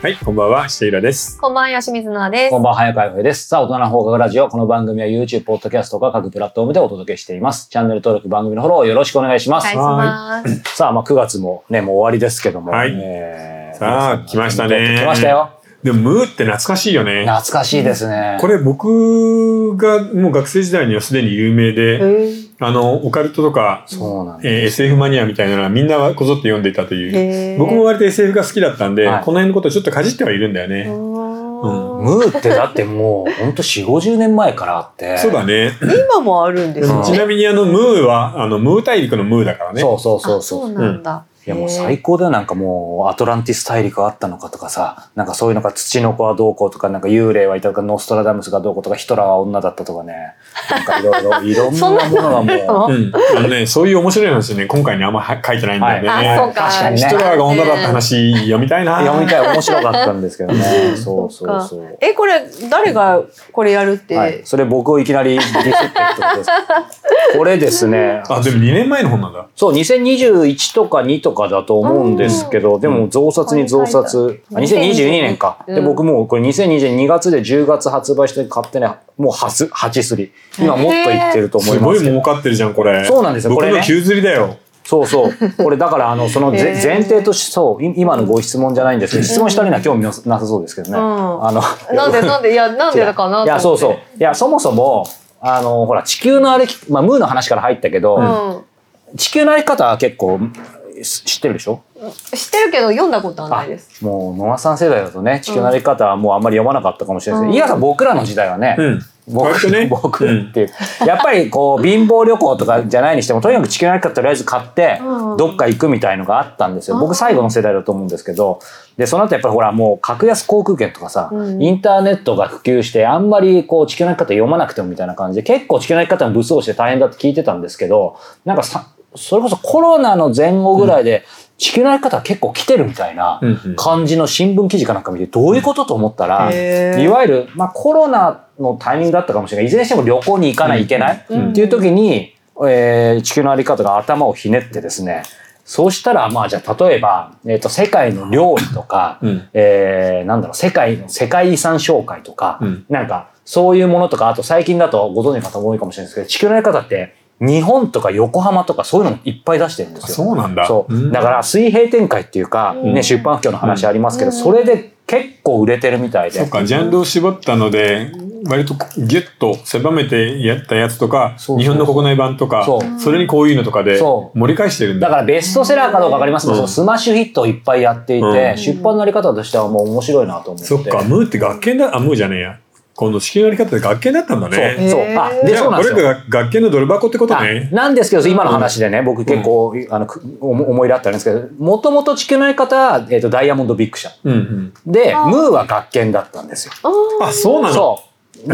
はい、こんばんは、下平です。 こんばんは、吉水菜です。 こんばんは、早川洋平です。さあ、大人の放課後ラジオ。この番組は YouTube、ポッドキャストが各プラットフォームでお届けしています。チャンネル登録、番組のフォローよろしくお願いします。 お願いします。 さあ、9月もね、もう終わりですけども。 はい。さあ、来ましたね。 来ましたよ。 でも、ムーって懐かしいよね。 懐かしいですね。 これ僕がもう学生時代にはすでに有名で、オカルトとか、 そうなん SF マニアみたいなのはみんなこぞって読んでいたという。僕も割と SF が好きだったんで、この辺のことをちょっとかじってはいるんだよね。 ムーってだってもうほんと4、50年前からあって。 そうだね。 今もあるんですよ。 ちなみにムーは、ムー大陸のムーだからね。 そうなんだ。 いやもう最高だよ。なんかもうアトランティス大陸があったのかとかさ、なんかそういうのが土の子はどうこうとか、なんか幽霊はいたとか、ノストラダムスがどうこうとか、ヒトラーは女だったとかね。なんかいろんなものがもう。そういう面白い話ね、今回にあんま書いてないんだよね。 そうか。 確かにね。 ヒトラーが女だった話読みたいな。 読みたい。面白かったんですけどね。そう。 これ、誰がこれやるって。 はい。それ僕をいきなりディスってるってことです。これですね。 あ、でも2年前の本なんだ。 そう、2021とか2とかだと思うんですけど、でも増刷に増刷。2022年か。で、僕もこれ2022月で10月発売して買ってね、もう8すり。今もっといってると思います。 すごい儲かってるじゃん、これ。 そうなんですよ。これ僕の9釣りだよ。 そう。これだからその前提として、そう、今のご質問じゃないんですけど、質問したりには興味なさそうですけどね。 なんでだかな。 いや、そう。いや、そもそも、ほら、地球の歩き、ムーの話から入ったけど、地球の歩き方は結構知ってるでしょ？ 知ってるけど読んだことはないです。 もう野間さん世代だとね、地球の歩き方はもうあんまり読まなかったかもしれないですけど、いやさん僕らの時代はね、僕っていう、やっぱりこう貧乏旅行とかじゃないにしても、とにかく地球の歩き方とりあえず買ってどっか行くみたいのがあったんですよ。僕最後の世代だと思うんですけど、でその後やっぱりほらもう格安航空券とかさ、インターネットが普及してあんまりこう地球の歩き方読まなくてもみたいな感じで、結構地球の歩き方も武装して大変だって聞いてたんですけど、なんかそれこそコロナの前後ぐらいで地球の歩き方結構来てるみたいな感じの新聞記事かなんか見て、どういうことと思ったら、いわゆるコロナのタイミングだったかもしれない。いずれにしても旅行に行かないといけないっていう時に、地球の歩き方が頭をひねってですね、そうしたらじゃあ例えば、世界の料理とか、世界遺産紹介とか、なんかそういうものとか、あと最近だとご存知の方も多いかもしれないですけど、地球の歩き方って日本とか横浜とかそういうのもいっぱい出してるんですよ。 そうなんだ。 そう。だから水平展開っていうか、ね、出版不況の話ありますけど、それで結構売れてるみたいで。 そっか、ジャンルを絞ったので、割とギュッと狭めてやったやつとか、日本の国内版とか、それにこういうのとかで盛り返してるんだ。 だからベストセラーかどうかわかりますけど、スマッシュヒットをいっぱいやっていて、出版のやり方としてはもう面白いなと思って。 そっか、ムーって学研だ、ムーじゃねえや。今度地球のやり方で学研だったんだね。 そう。そうなんですよ。 これが学研のドル箱ってことね。 なんですけど、今の話でね、僕結構、思い出あったんですけど、もともと地球のやり方は、ダイヤモンドビッグ社。で、ムーは学研だったんですよ。 あ、そうなの？ そう。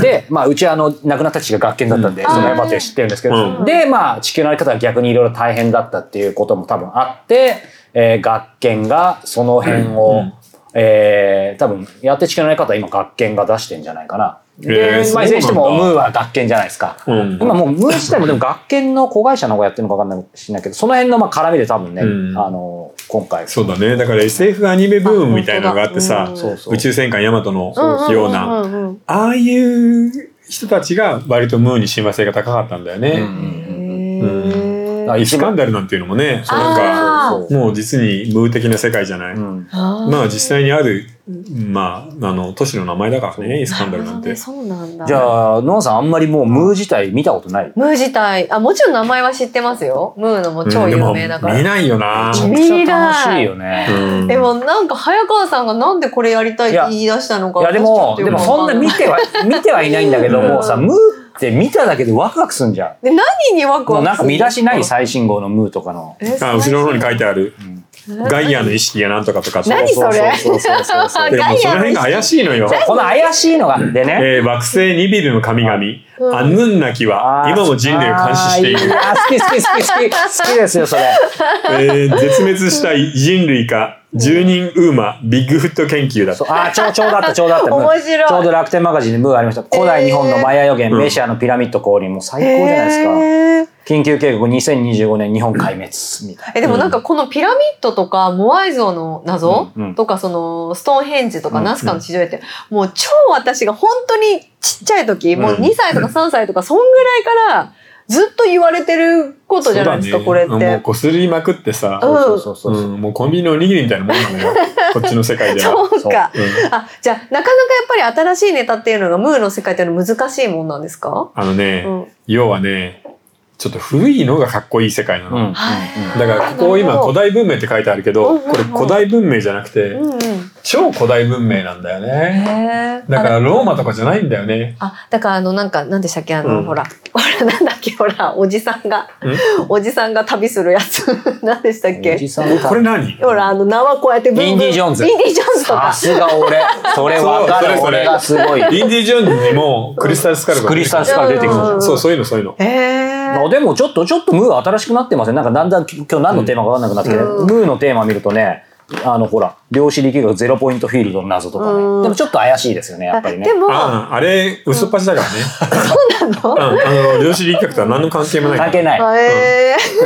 で、うちは亡くなった父が学研だったんで、そのやっぱって知ってるんですけど、で、地球のやり方は逆にいろいろ大変だったっていうことも多分あって、学研がその辺を、多分やって地球のやり方は今学研が出してんじゃないかな。で、いずれにしてもムーは学研じゃないですか。今もうムー自体もでも学研の子会社の方がやってるのか分かんないしないけど、その辺の絡みで多分ね、今回。 そうだね。だから SF アニメブームみたいなのがあってさ、宇宙戦艦ヤマトのような、ああいう人たちが割とムーに親和性が高かったんだよね。イスカンダルなんていうのもね、もう実にムー的な世界じゃない。実際にある、都市の名前だからね、イスカンダルなんて。 そうなんだ。 じゃあ、ノアさんあんまりもうムー自体見たことない？ ムー自体、もちろん名前は知ってますよ。ムーのも超有名だから。 見ないよな。 めちゃくちゃ楽しいよね。 でもなんか早川さんがなんでこれやりたいって言い出したのか。 いやでもそんな見てはいないんだけどもさ、ムーって見ただけでワクワクすんじゃん。 で、何にワクワクするの？ なんか見出しない最新号のムーとかの。 後ろの方に書いてある。ガイアの意識がなんとかとか。 何それ？ でもその辺が怪しいのよ。 この怪しいのがでね。 惑星ニビルの神々。アヌンナキは今も人類を監視している。 好きですよそれ。 絶滅した人類か。10人ウーマビッグフット研究だと。 ちょうどあった。 面白い。 ちょうど楽天マガジンでムーありました。古代日本のマヤ予言、メシアのピラミッド降臨も最高じゃないですか。 緊急警告2025年日本壊滅みたいな。 でもなんかこのピラミッドとかモアイ像の謎とかそのストーンヘンジとかナスカの地上絵ってもう超私が本当にちっちゃい時もう2歳とか3歳とかそんぐらいからずっと言われてることじゃないですか、これって。 もうこすりまくってさ、もうコンビニのおにぎりみたいなもんなのよ。こっちの世界では。 そうか。じゃあなかなかやっぱり新しいネタっていうのがムーの世界っていうのは難しいもんなんですか？ 要はね、ちょっと古いのがかっこいい世界なの。だからここ今古代文明って書いてあるけど、これ古代文明じゃなくて超古代文明なんだよね。だからローマとかじゃないんだよね。 だからなんか何でしたっけほらなんだっけおじさんが旅するやつ何でしたっけ？ これ何？ ほら縄こうやってインディ・ジョーンズとか。さすが俺。それわかる。俺がすごい。 インディ・ジョーンズにもクリスタルスカルが出てくる。 そういうの。 でもちょっとムー新しくなってますね。なんかだんだん今日何のテーマか分かんなくなってきて、ムーのテーマ見るとね、ほら量子力学ゼロポイントフィールドの謎とかね。でもちょっと怪しいですよね、やっぱりね。 でもあれ嘘っぱちだからね。 そうなの？ 量子力学とは何の関係もない。 関係ない。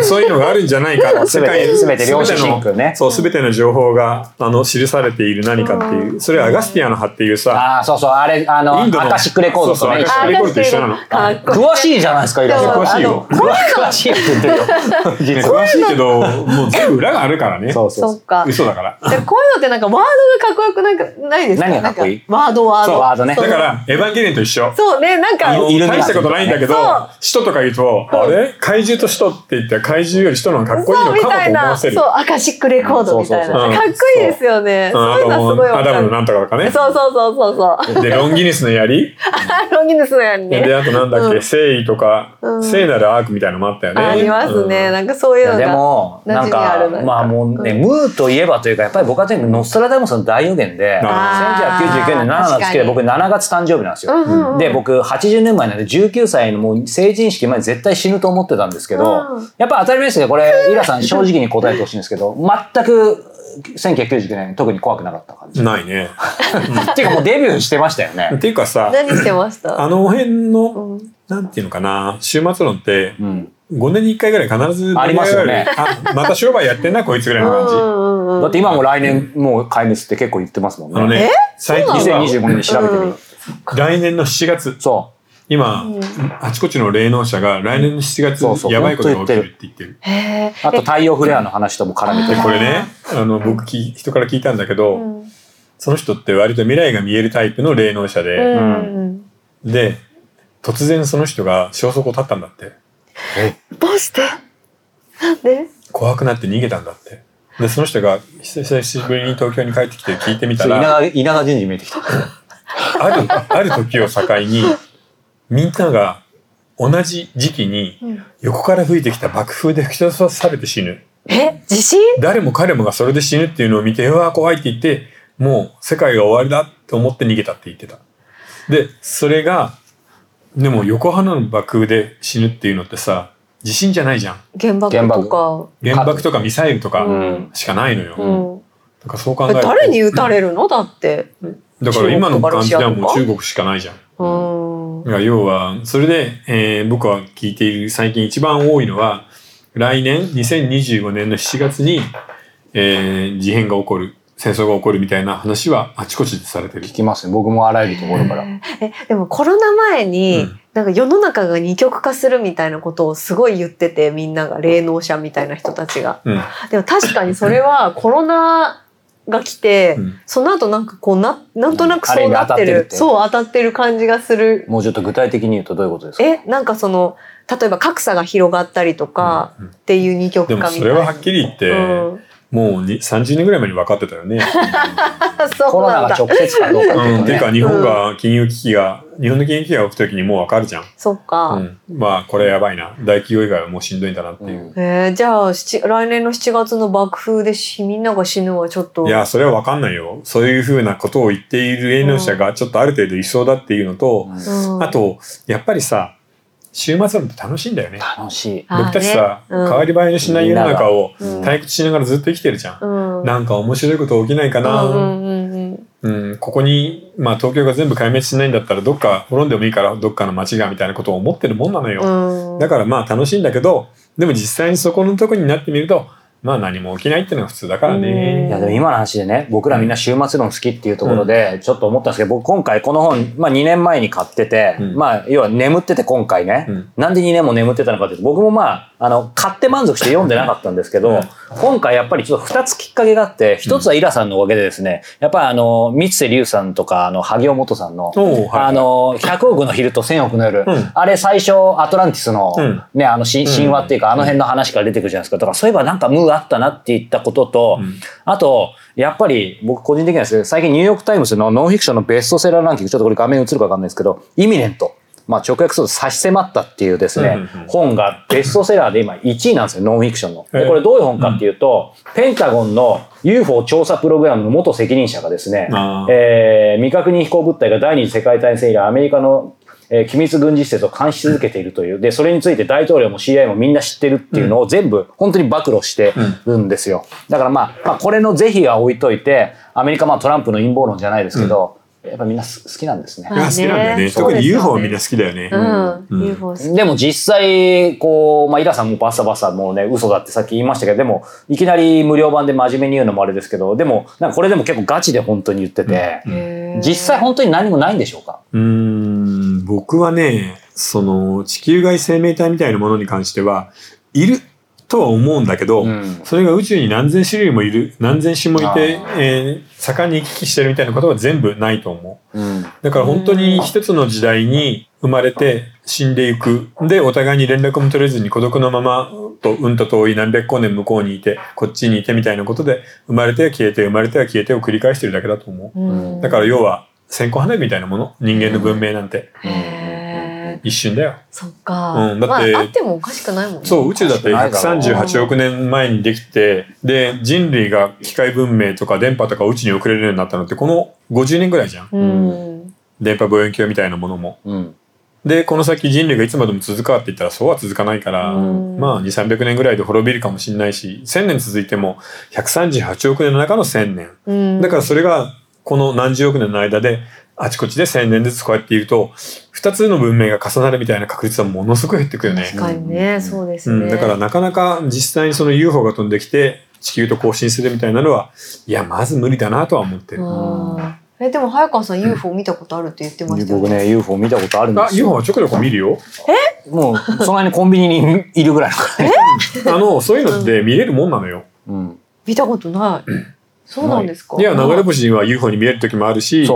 そういうのがあるんじゃないか。 すべて量子真空ね。 そう、すべての情報が記されている何かっていう。それはアガスティアの葉っていうさ。 そうあれアカシックレコードとね。 アカシックレコードと一緒なの。 詳しいじゃないですか、イラさん。 詳しいよ。 詳しいって言ってるよ。 詳しいけどもう全部裏があるからね。 そっか。 嘘だから。 こういうのってなんかワードがかっこよくないですか？ 何がかっこいい？ ワード。 そうワードね。 だからエヴァンゲリオンと一緒。 そうね、なんか大したことないんだけど、使徒とか言うとあれ怪獣と使徒って言ったら怪獣より使徒の方がかっこいいのかもと思わせる。 そうアカシックレコードみたいな。かっこいいですよね。そういうのすごいわかる。 アダムのなんとかとかね。 そう。 でロンギヌスの槍。 ロンギヌスの槍ね。 であとなんだっけ誠意とか聖なるアークみたいなのもあったよね。 ありますね。なんかそういうのが。 でもなんかまあもうねムーといえばというかやっぱり僕はとにかくノストラダムスの大予言で1999年7月月で僕7月誕生日なんですよ。で僕80年前なんで19歳のもう成人式前に絶対死ぬと思ってたんですけど、やっぱ当たり前ですけどこれイラさん正直に答えてほしいんですけど全く1999年特に怖くなかった感じ。 ないね。 っていうかもうデビューしてましたよね。 っていうかさ、 何してました？ あの辺のなんていうのかな、終末論って5年に1回ぐらい必ずありますよね。 また商売やってんなこいつぐらいの感じ。 だって今も来年もう壊滅って結構言ってますもんね。 最近 2025年に調べてみる。 来年の7月。そう。今、あちこちの霊能者が来年の7月やばいことが起きるって言ってる。 あと太陽フレアの話とも絡めて。 これね、僕人から聞いたんだけど、その人って割と未来が見えるタイプの霊能者で、で、突然その人が消息を絶ったんだって。 どうして？なんで？ 怖くなって逃げたんだって。で、その人が久しぶりに東京に帰ってきて聞いてみたら、 稲川淳二見えてきた。 ある時を境に、みんなが同じ時期に横から吹いてきた爆風で吹き飛ばされて死ぬ。 地震？ 誰も彼もがそれで死ぬっていうのを見て、うわー怖いって言って、もう世界が終わりだって思って逃げたって言ってた。で、それが、でも横浜の爆風で死ぬっていうのってさ、地震じゃないじゃん。 原爆とか。 原爆とかミサイルとかしかないのよ。だからそう考えると。 誰に撃たれるのだって。 だから今の感じではもう中国しかないじゃん。要は、それで、僕は聞いている最近一番多いのは、来年2025年の7月に、事変が起こる。戦争が起こるみたいな話はあちこちでされてる。 聞きますね。僕もあらゆるところから。 でもコロナ前に、なんか世の中が二極化するみたいなことをすごい言ってて、みんなが霊能者みたいな人たちが。でも確かにそれはコロナが来て、その後なんかこうなんとなくそうなってる、そう当たってる感じがする。 もうちょっと具体的に言うとどういうことですか？ なんかその例えば格差が広がったりとかっていう二極化みたいな。 でもそれははっきり言って。もう30年ぐらい前に分かってたよね。 コロナが直接かどうかっていうか日本の金融危機が起きた時にもう分かるじゃん。 そっか。 まあこれやばいな。大企業以外はもうしんどいんだなっていう。 じゃあ来年の7月の爆風でみんなが死ぬはちょっと。 いやそれは分かんないよ。そういうふうなことを言っている霊能者がちょっとある程度いそうだっていうのと、あとやっぱりさ。週末論って楽しいんだよね。 楽しい。 僕たちさ、変わり映えのしない世の中を退屈しながらずっと生きてるじゃん。なんか面白いこと起きないかな。 ここに、東京が全部壊滅しないんだったらどっか滅んでもいいからどっかの街がみたいなことを思ってるもんなのよ。だから楽しいんだけど、でも実際にそこのとこになってみると何も起きないっていうのが普通だからね。 いやでも今の話でね、僕らみんな終末論好きっていうところでちょっと思ったんですけど、僕今回この本、2年前に買ってて、要は眠ってて今回ね、なんで2年も眠ってたのかっていうと、僕も買って満足して読んでなかったんですけど、今回やっぱりちょっと2つきっかけがあって、1つはイラさんのおかげでですね、やっぱり三瀬龍さんとか萩尾元さんの100億の昼と1000億の夜、あれ最初アトランティスのね、神話っていうか辺の話から出てくるじゃないですか。だからそういえばなんかムーあったなって言ったことと、あとやっぱり僕個人的にはですね、最近ニューヨークタイムズのノンフィクションのベストセラーランキング、ちょっとこれ画面映るかわかんないですけど、イミネント、直訳すると差し迫ったっていうですね、本がベストセラーで今1位なんですよ、ノンフィクションの。でこれどういう本かっていうと、ペンタゴンの UFO 調査プログラムの元責任者がですね、未確認飛行物体が第二次世界大戦以来アメリカの機密軍事施設を監視し続けているという。で、それについて大統領も CIA もみんな知ってるっていうのを全部本当に暴露してるんですよ。だからこれの是非は置いといて、アメリカトランプの陰謀論じゃないですけど、やっぱみんな好きなんですね。 好きなんだよね。特に UFO はみんな好きだよね。 UFO 好き。 でも実際、イラさんもバッサバサもうね、嘘だってさっき言いましたけど、でも、いきなり無料版で真面目に言うのもあれですけど、でも、これでも結構ガチで本当に言ってて、実際本当に何もないんでしょうか？ 僕はね、地球外生命体みたいなものに関しては、いるとは思うんだけど、それが宇宙に何千種類もいる、何千種もいて、盛んに行き来してるみたいなことは全部ないと思う。だから本当に一つの時代に生まれて死んでいく。で、お互いに連絡も取れずに孤独のままと遠い何百光年向こうにいて、こっちにいてみたいなことで、生まれては消えて、生まれては消えてを繰り返してるだけだと思う。だから要は線香花火みたいなもの、人間の文明なんて。一瞬だよ。 そっか。 だって、 あってもおかしくないもんね。 そう、宇宙だって138億年前にできて、で、人類が機械文明とか電波とか宇宙に送れるようになったのってこの50年ぐらいじゃん。電波望遠鏡みたいなものも。で、この先人類がいつまでも続くかって言ったらそうは続かないから、2、300年ぐらいで滅びるかもしれないし、1000年続いても138億年の中の1000年。だからそれがこの何十億年の間で、あちこちで1000年ずつこうやっていると、2つの文明が重なるみたいな確率はものすごい減ってくるよね。 確かにね、そうですね。 だからなかなか実際にその UFO が飛んできて地球と交信するみたいなのは、いや、まず無理だなとは思ってる。 でも早川さん UFO 見たことあるって言ってましたよね。 僕ね、UFO 見たことあるんですよ。 UFO はちょこちょこ見るよ。 もう、その間にコンビニにいるぐらいのからそういうのって見れるもんなのよ。 見たことない。そうなんですか？ いや、流れ星は UFO に見える時もあるし、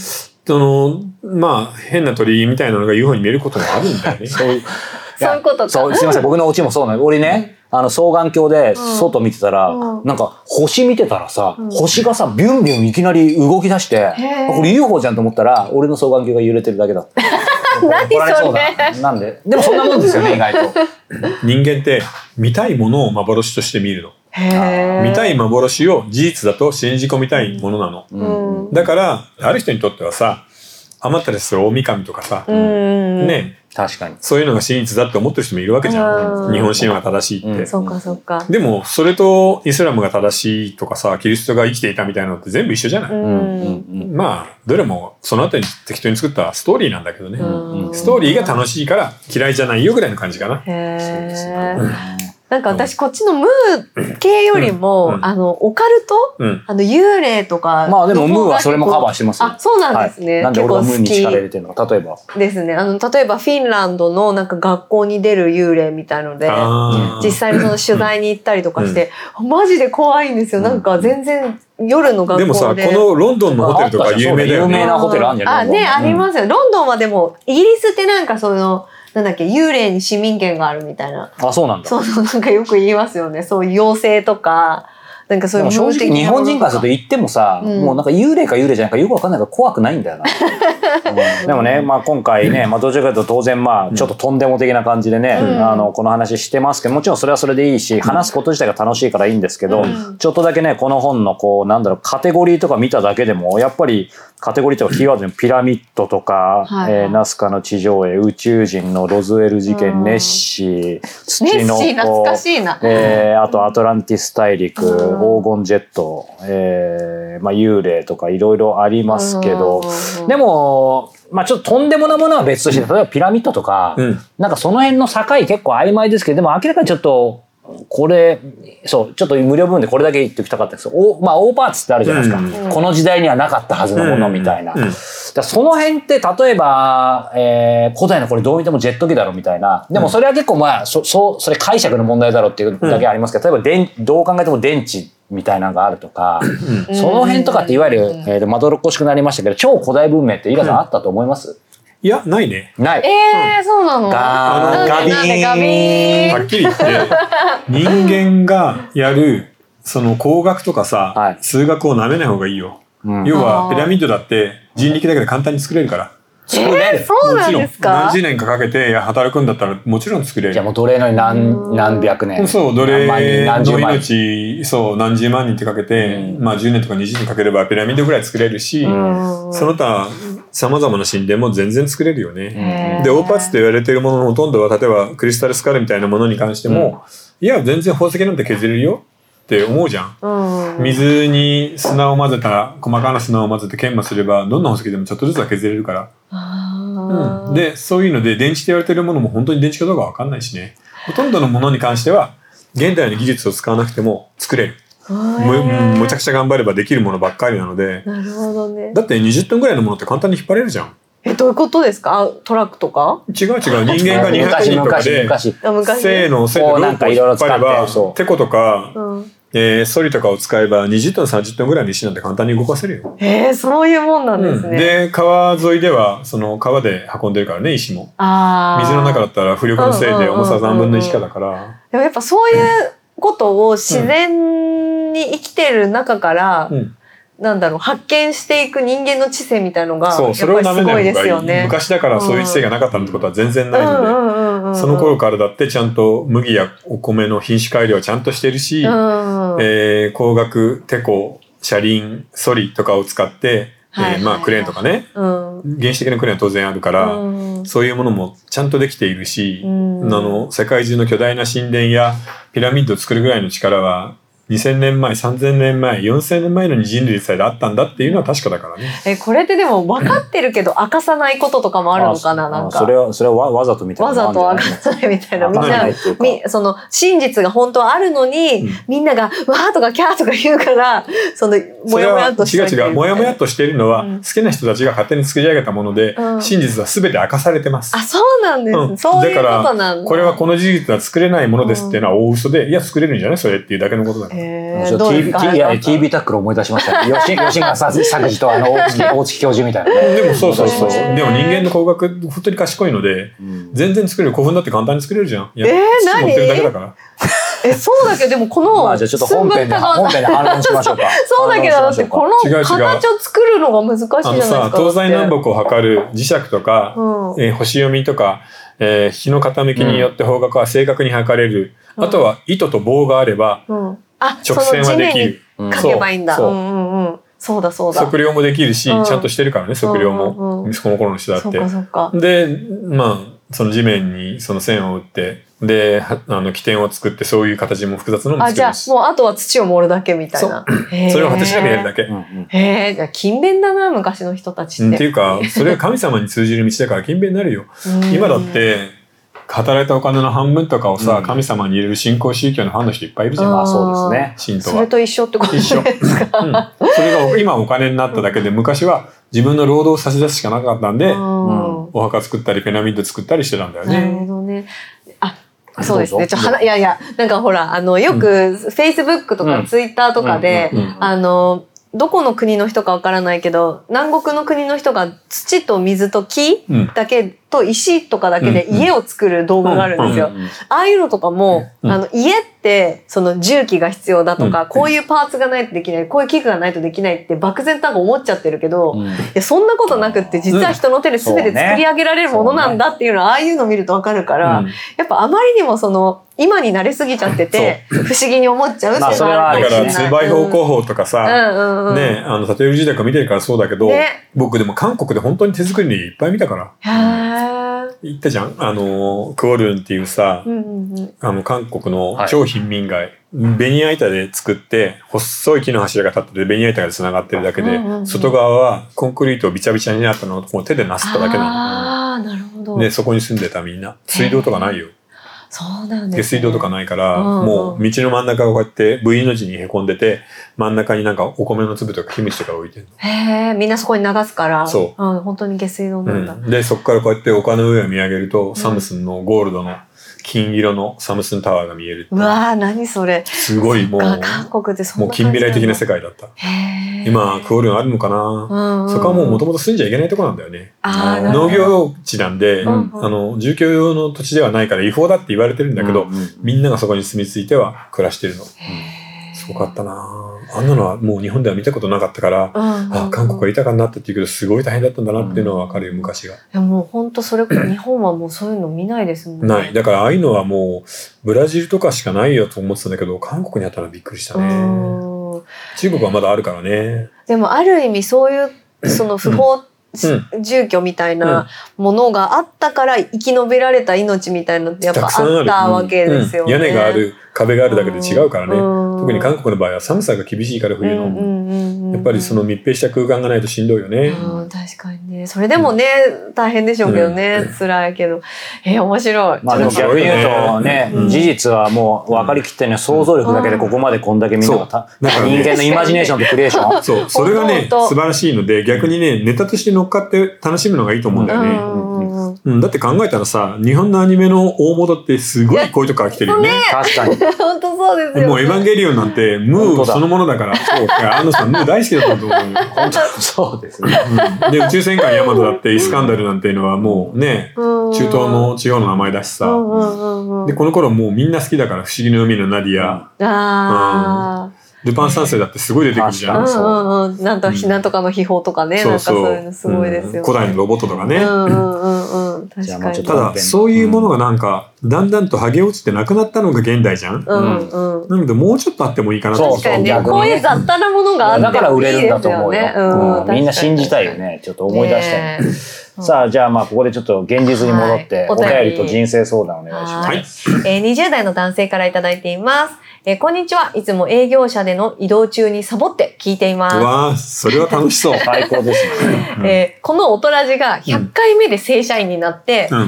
変な鳥みたいなのが UFO に見えることもあるんだよね。 そういうことか。 そう、すいません。僕のオチもそうなの。俺ね、双眼鏡で外見てたら、なんか星見てたらさ、星がさ、ビュンビュンいきなり動き出して、これ UFO じゃんと思ったら、俺の双眼鏡が揺れてるだけだった。 何それ？ なんで？でもそんなもんですよね、意外と。 人間って見たいものを幻として見るの。見たい幻を事実だと信じ込みたいものなの。だから、ある人にとってはさ、アマテラス大神とかさ、ね、 確かに。 そういうのが真実だって思ってる人もいるわけじゃん。日本神話が正しいって。 そうかそうか。 でも、それとイスラムが正しいとかさ、キリストが生きていたみたいなのって全部一緒じゃない。どれもその後に適当に作ったストーリーなんだけどね。ストーリーが楽しいから嫌いじゃないよぐらいの感じかな。 なんか私こっちのムー系よりも、オカルト、幽霊とか。 まあでもムーはそれもカバーしてますよ。 あ、そうなんですね。 なんで俺はムーに力入れてるのか、例えば。 ですね。例えばフィンランドのなんか学校に出る幽霊みたいので、実際にその取材に行ったりとかして、マジで怖いんですよ。なんか全然夜の学校で。 でもさ、このロンドンのホテルとか有名だよね。 有名なホテルあるんじゃない？ ありますよ。ロンドンはでも、イギリスってなんかなんだっけ、幽霊に市民権があるみたいな。 あ、そうなんだ。 そう、なんかよく言いますよね。そういう妖精とか、なんかそういう正直日本人からすると言ってもさ、もうなんか幽霊か幽霊じゃないかよくわかんないから怖くないんだよな。でもね、今回ね、どちらかというと当然ちょっととんでも的な感じでね、この話してますけど、もちろんそれはそれでいいし、話すこと自体が楽しいからいいんですけど、ちょっとだけね、この本のカテゴリーとか見ただけでも、やっぱりカテゴリーとかキーワードにピラミッドとか、ナスカの地上絵、宇宙人のロズウェル事件、ネッシー、土の子、 懐かしいな。 あとアトランティス大陸、 黄金ジェット、幽霊とかいろいろありますけど、でも、ちょっととんでもなものは別として、例えばピラミッドとか、なんかその辺の境結構曖昧ですけど、でも明らかにちょっと、これ、そう、ちょっと無料分でこれだけ言っておきたかったんですけど、オーパーツってあるじゃないですか。この時代にはなかったはずのものみたいな。その辺って、例えば、古代のこれどう見てもジェット機だろみたいな。でもそれは結構それ解釈の問題だろっていうだけありますけど、例えばどう考えても電池みたいなのがあるとか、その辺とかっていわゆる、まどろっこしくなりましたけど、超古代文明って井川さんあったと思います？ いや、ないね。 ない。 そうなの？ ガビーン。 はっきり言って、人間がやる、その工学とかさ、数学を舐めない方がいいよ。要は、ピラミッドだって人力だけで簡単に作れるから。 作れる。そうなんですか？ 何十年かかけて働くんだったらもちろん作れる。 じゃあもう奴隷の何百年。 そう、奴隷の命、そう、何十万人ってかけて、10年とか20年かければピラミッドぐらい作れるし、その他、様々な神殿も全然作れるよね。で、オーパーツと言われているもののほとんどは、例えばクリスタルスカルみたいなものに関しても、いや、全然宝石なんて削れるよって思うじゃん。水に砂を混ぜた、細かな砂を混ぜて研磨すれば、どんな宝石でもちょっとずつは削れるから。で、そういうので、電池って言われているものも本当に電池かどうかわかんないしね。ほとんどのものに関しては、現代の技術を使わなくても作れる。むちゃくちゃ頑張ればできるものばっかりなので。 なるほどね。 だって20トンぐらいのものって簡単に引っ張れるじゃん。 どういうことですか？トラックとか？ 違う。人間が200人とかで、正のロープを引っ張れば、テコとか、ソリとかを使えば20トン30トンぐらいの石なんて簡単に動かせるよ。 そういうもんなんですね。 で、川沿いではその川で運んでるからね、石も。水の中だったら浮力のせいで重さ3分の1以下だから。 でもやっぱそういうことを自然に生きてる中から、発見していく人間の知性みたいのがやっぱりすごいですよね。 昔だからそういう知性がなかったってことは全然ないので、その頃からだってちゃんと麦やお米の品種改良はちゃんとしてるし、工学、テコ、車輪、ソリとかを使って、クレーンとかね、原始的なクレーンは当然あるから、そういうものもちゃんとできているし、世界中の巨大な神殿やピラミッドを作るぐらいの力は、2000年前、3000年前、4000年前のに人類さえあったんだっていうのは確かだからね。 これってでも分かってるけど明かさないこととかもあるのかな、なんか。 それはわざとみたいな。 わざと明かさないみたいな。みんな、その真実が本当はあるのに、みんながわーとかキャーとか言うから、その、もやもやっとしてる。 違う。もやもやっとしているのは、好きな人たちが勝手に作り上げたもので、真実は全て明かされてます。 そうなんです。そういうことなんだ。 これはこの事実は作れないものですっていうのは大嘘で、いや、作れるんじゃないそれっていうだけのことだから。 TV タックル思い出しましたね。吉川作治と大月教授みたいなね。 でもそう。でも人間の工学本当に賢いので、全然作れる。古墳だって簡単に作れるじゃん。 何？ 持ってるだけだから。 そうだけどでもこのじゃあちょっと本編で反論しましょうか。 そうだけどだってこの形を作るのが難しいじゃないですか。 東西南北を測る磁石とか、星読みとか、日の傾きによって方角は正確に測れる。あとは糸と棒があれば直線はできる。 書けばいいんだ。そうだ。 測量もできるし、ちゃんとしてるからね、測量も。この頃の人だって。で、その地面にその線を打って、で、起点を作ってそういう形も複雑なのも作るし。 じゃあもうあとは土を盛るだけみたいな。 それを果てしなきゃやるだけ。 じゃあ勤勉だな、昔の人たちって。 っていうか、それは神様に通じる道だから勤勉になるよ。今だって、働いたお金の半分とかをさ、神様に入れる新興宗教のファンの人いっぱいいるじゃん。 そうですね。 信徒は。 それと一緒ってことですか？ それが今お金になっただけで、昔は自分の労働を差し出すしかなかったんで、お墓作ったりピラミッド作ったりしてたんだよね。 なるほどね。そうですね。なんかほら、よく Facebook とか Twitter とかで、どこの国の人かわからないけど、南国の国の人が土と水と木だけと石とかだけで家を作る動画があるんですよ。ああいうのとかも、家ってその重機が必要だとか、こういうパーツがないとできない、こういう器具がないとできないって漠然となんか思っちゃってるけど、いやそんなことなくって実は人の手で全て作り上げられるものなんだっていうのはああいうのを見るとわかるから、やっぱあまりにもその今に慣れすぎちゃってて不思議に思っちゃうっていうのはあるかもしれない。 だから2倍方向法とかさ、ね、縦売り時代から見てるからそうだけど、僕でも韓国で本当に手作りにいっぱい見たから。言ったじゃんクオルンっていうさ、韓国の超貧民街ベニヤ板で作って細い木の柱が立っててベニヤ板が繋がってるだけで、外側はコンクリートをビチャビチャになったのをもう手でなすっただけなの。なるほど。 でそこに住んでたみんな。水道とかないよ。 そうなんですね。 下水道とかないから、もう道の真ん中がこうやって V の字にへこんでて、真ん中になんかお米の粒とかキムチとか置いてるの。 へえ、みんなそこに流すから。 そう。 本当に下水道なんだ。 で、そこからこうやって丘の上を見上げると、サムスンのゴールドの金色のサムスンタワーが見える。 うわー、何それ。 すごいもう、 韓国ってそんなもう近未来的な世界だった。今、クオルンあるのかな、そこはもう元々住んじゃいけないとこなんだよね。農業地なんで、住居用の土地ではないから違法だって言われてるんだけど、みんながそこに住み着いては暮らしてるの。すごかったな。あんなのはもう日本では見たことなかったから、韓国は豊かになったっていうけどすごい大変だったんだなっていうのは分かるよ、昔が。いやもう本当それこそ日本はもうそういうの見ないですもんね。 ない。だからああいうのはもうブラジルとかしかないよと思ってたんだけど、韓国にあったらびっくりしたね。中国はまだあるからね。 でもある意味そういうその不法住居みたいなものがあったから生き延びられた命みたいなのってやっぱあったわけですよね。 屋根がある、壁があるだけで違うからね。特に韓国の場合は寒さが厳しいから冬の。やっぱりその密閉した空間がないとしんどいよね。 確かにね。それでもね、大変でしょうけどね。辛いけど。面白い。 まあでも逆に言うとね、事実はもう分かりきってね、想像力だけでここまでこんだけみんなが人間のイマジネーションとクリエーション。 そう、それがね、素晴らしいので、逆にね、ネタとして乗っかって楽しむのがいいと思うんだよね。だって考えたらさ、日本のアニメの大元ってすごいこういうとこから来てるよね。 確かに。 本当そうですよ。 もうエヴァンゲリオンなんてムーそのものだから。そうか、あのさんムー大好きだったと思うよ。 本当そうですね。 で、宇宙戦艦ヤマトだってイスカンダルなんていうのはもうね、中東の地方の名前だしさ。で、この頃もうみんな好きだから不思議の海のナディア。ルパン三世だってすごい出てくるじゃん。 なんとひなとかの秘宝とかね、なんかそういうのすごいですよ。 古代のロボットとかね。 確かに。 ただ、そういうものがなんか、だんだんと剥げ落ちてなくなったのが現代じゃん。なので、もうちょっとあってもいいかなと。 確かにね、こういう雑多なものがあってもいいですよね。 だから売れるんだと思うよ。みんな信じたいよね。ちょっと思い出したい。さあ、じゃあまあここでちょっと現実に戻って、お便りと人生相談お願いします。 20代の男性からいただいています。こんにちは。いつも営業車での移動中にサボって聞いています。 うわぁ、それは楽しそう。 最高ですね。このオトラジが100回目で正社員になって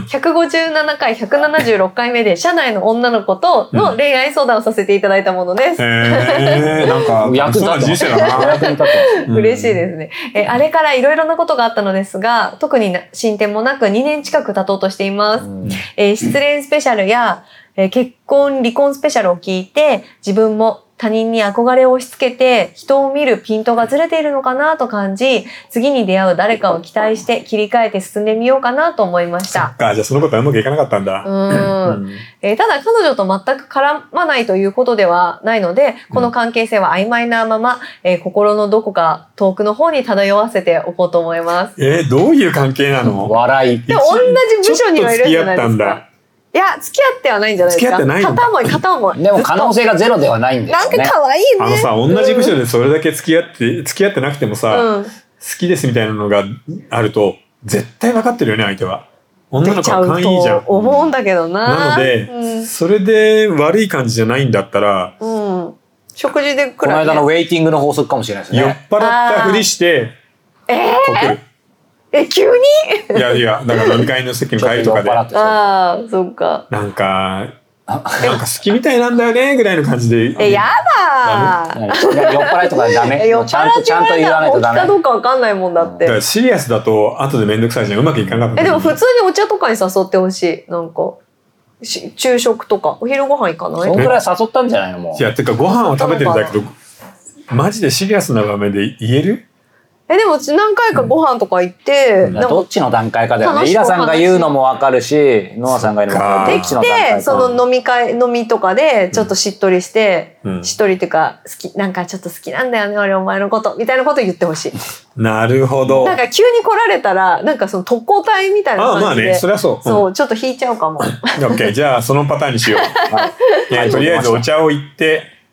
、157回、176回目で社内の女の子との恋愛相談をさせていただいたものです。 なんか、 役立った人生だな。役に立った。 嬉しいですね。あれからいろいろなことがあったのですが、特に進展もなく2年近く経とうとしています。失恋スペシャルや、結婚、離婚スペシャルを聞いて、自分も他人に憧れを押し付けて、人を見るピントがずれているのかなと感じ、次に出会う誰かを期待して切り替えて進んでみようかなと思いました。 じゃあそのことはうまくいかなかったんだ。 ただ彼女と全く絡まないということではないので、この関係性は曖昧なまま、心のどこか遠くの方に漂わせておこうと思います。 どういう関係なの？ 笑い。 でも同じ部署にはいるんじゃないですか。いや、付き合ってはないんじゃないですか。 付き合ってないの？ 片思い。 でも可能性がゼロではないんですよね。 なんか可愛いね。 同じ部署でそれだけ付き合ってなくてもさ、好きですみたいなのがあると、絶対分かってるよね、相手は。女の子は勘いいじゃん。 思うんだけどな。 なので、それで悪い感じじゃないんだったら、 食事でこの間のウェイティングの法則かもしれないですね。 酔っ払ったふりして、告る。 急に？ いやいや、だから飲み会の席に帰るとかで。 ああ、そっか。 なんか好きみたいなんだよね、ぐらいの感じで。 やだー。酔っ払いとかダメ。ちゃんと言わないとダメ。 かどうかわかんないもんだって。 だからシリアスだと後でめんどくさいじゃん。うまくいかなかった。 でも普通にお茶とかに誘ってほしい。なんか。昼食とか、お昼ご飯行かない？ そのくらい誘ったんじゃないのもう。 いや、てかご飯を食べてるんだけど、マジでシリアスな場面で言える？ でも何回かご飯とか行って、 どっちの段階かだよね。イラさんが言うのもわかるし、ノアさんが言うのもわかる。 できて、その飲みとかでちょっとしっとりして、しっとりっていうか、なんかちょっと好きなんだよね、俺お前のこと、みたいなこと言ってほしい。 なるほど。 なんか急に来られたら、なんかその特攻隊みたいな感じで。 まあね、そりゃそう。 そう、ちょっと引いちゃうかも。 OK、じゃあそのパターンにしよう。とりあえずお茶を行って、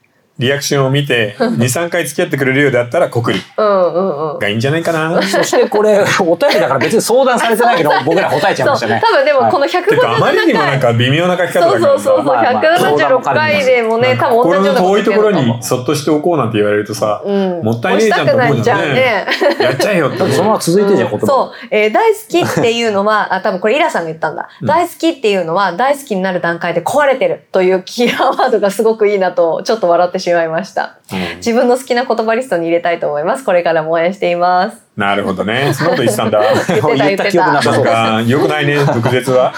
リアクションを見て2、3回付き合ってくれるようであったら告るがいいんじゃないかな。 そしてこれお便りだから別に相談されてないけど僕ら答えちゃいましたね。 多分でもこの157回、 あまりにもなんか微妙な書き方だからそう176回でもね、多分同じような心の遠いところにそっとしておこうなんて言われるとさ、もったいねえじゃんと思うじゃんね。やっちゃえよって。 そのまま続いてじゃん言葉。 そう、大好きっていうのは多分これイラさんが言ったんだ。大好きっていうのは大好きになる段階で壊れてるというキラーワードがすごくいいなとちょっと笑ってしまいました。自分の好きな言葉リストに入れたいと思います。これからも応援しています。 なるほどね。そのこと言ってたんだ。 言った記憶なさそう。 なんか良くないね、毒舌は。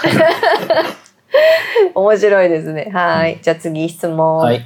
面白いですね。はい。じゃあ次質問。 はい。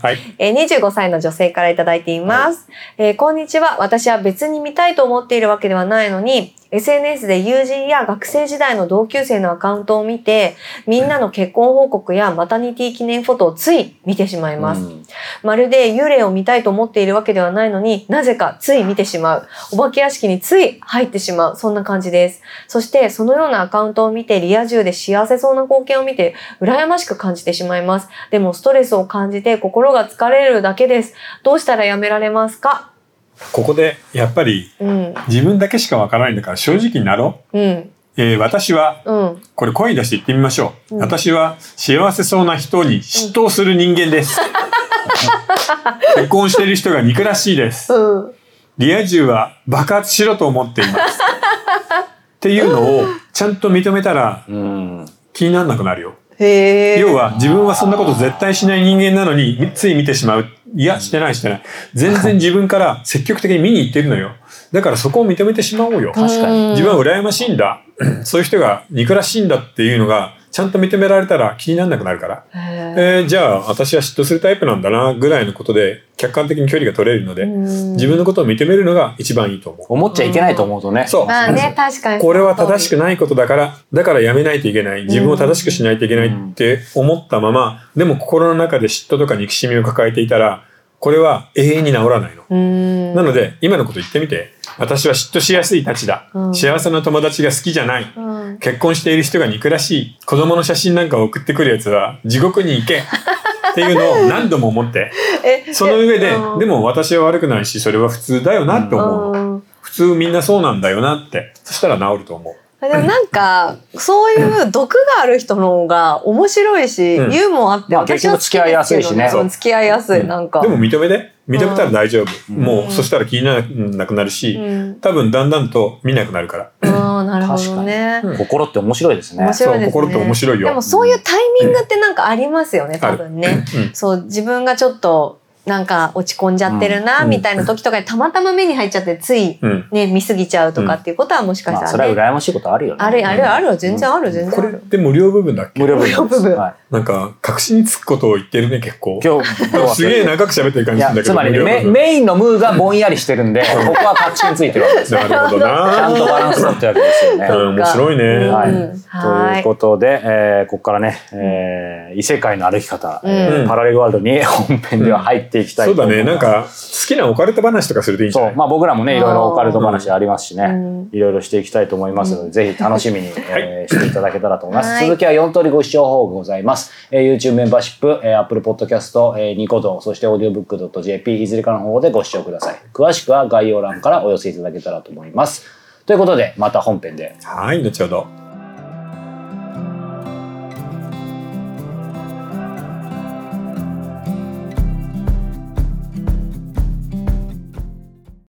25歳の女性からいただいています。こんにちは。私は別に見たいと思っているわけではないのに、SNS で友人や学生時代の同級生のアカウントを見て、みんなの結婚報告やマタニティ記念フォトをつい見てしまいます。まるで幽霊を見たいと思っているわけではないのになぜかつい見てしまう。お化け屋敷につい入ってしまう。そんな感じです。そしてそのようなアカウントを見てリア充で幸せそうな光景を見て羨ましく感じてしまいます。でもストレスを感じて心が疲れるだけです。どうしたらやめられますか？ ここでやっぱり自分だけしかわからないんだから正直になろう。私は、これ声に出して言ってみましょう。私は幸せそうな人に嫉妬する人間です。結婚している人が憎らしいです。リア充は爆発しろと思っています。っていうのをちゃんと認めたら気にならなくなるよ。要は自分はそんなこと絶対しない人間なのについ見てしまう。いや、してない。全然自分から積極的に見に行ってるのよ。だからそこを認めてしまおうよ。 確かに。 自分は羨ましいんだ。そういう人が憎らしいんだっていうのがちゃんと認められたら気にならなくなるから。じゃあ私は嫉妬するタイプなんだなぐらいのことで客観的に距離が取れるので、自分のことを認めるのが一番いいと思う。 思っちゃいけないと思うとね。 そう。 まあね、確かに。 これは正しくないことだからやめないといけない。自分を正しくしないといけないって思ったまま、でも心の中で嫉妬とか憎しみを抱えていたら、これは永遠に治らないの。なので、今のこと言ってみて。私は嫉妬しやすいたちだ。幸せな友達が好きじゃない。結婚している人が憎らしい。子供の写真なんかを送ってくるやつは地獄に行け。っていうのを何度も思って。その上で、でも私は悪くないし、それは普通だよなって思うの。普通みんなそうなんだよなって。そしたら治ると思う。 でもなんかそういう毒がある人の方が面白いし、ユーモアあって結局付き合いやすいしね。 そう付き合いやすいなんか。 でも認めたら大丈夫。もうそしたら気にならなくなるし、多分だんだんと見なくなるから。 なるほどね。 心って面白いですね。 面白いですね。 心って面白いよ。 でもそういうタイミングってなんかありますよね、多分ね。そう自分がちょっとなんか落ち込んじゃってるなみたいな時とかにたまたま目に入っちゃってついね見過ぎちゃうとかっていうことはもしかしたらね。 それは羨ましいことあるよね。 ある全然ある全然ある。 これって無料部分だっけ？ 無料部分。 なんか確信につくことを言ってるね結構。 今日すげえ長く喋ってる感じするんだけど。 つまりメインのムーがぼんやりしてるんで、ここは確信ついてるわけです。 なるほどな。 ちゃんとバランス取ってるわけですよね。 面白いね。 ということで、ここからね、異世界の歩き方、パラレルワールドに本編では入っていきたいと思います。 そうだね。なんか好きなオカルト話とかするといいんじゃない？ そう、まあ僕らもねいろいろオカルト話ありますしね、いろいろしていきたいと思いますので、ぜひ楽しみにしていただけたらと思います。続きは4通りご視聴方法ございます。YouTube メンバーシップ、Apple Podcast、ニコ動、そして audiobook.jp いずれかの方でご視聴ください。詳しくは概要欄からお寄せいただけたらと思います。ということでまた本編で。 はい、後ほど。